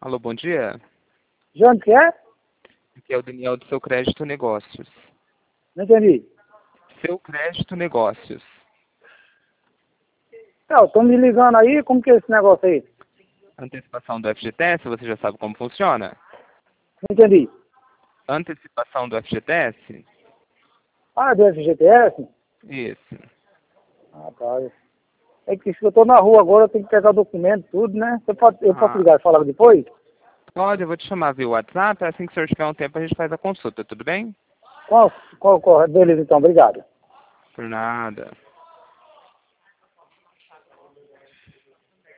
Alô, bom dia. De onde que é? Aqui é o Daniel do Seu Crédito Negócios. Não entendi. Seu Crédito Negócios. Não, estão me ligando aí, como que é esse negócio aí? Antecipação do FGTS, você já sabe como funciona? Não entendi. Antecipação do FGTS? Ah, do FGTS? Isso. Ah, tá. É que se eu tô na rua agora, eu tenho que pegar documento, tudo, né? Eu posso Ah, ligar e falar depois? pode, eu vou te chamar via WhatsApp, assim que o senhor tiver um tempo a gente faz a consulta, tudo bem? Qual? Beleza, então, obrigado. Por nada.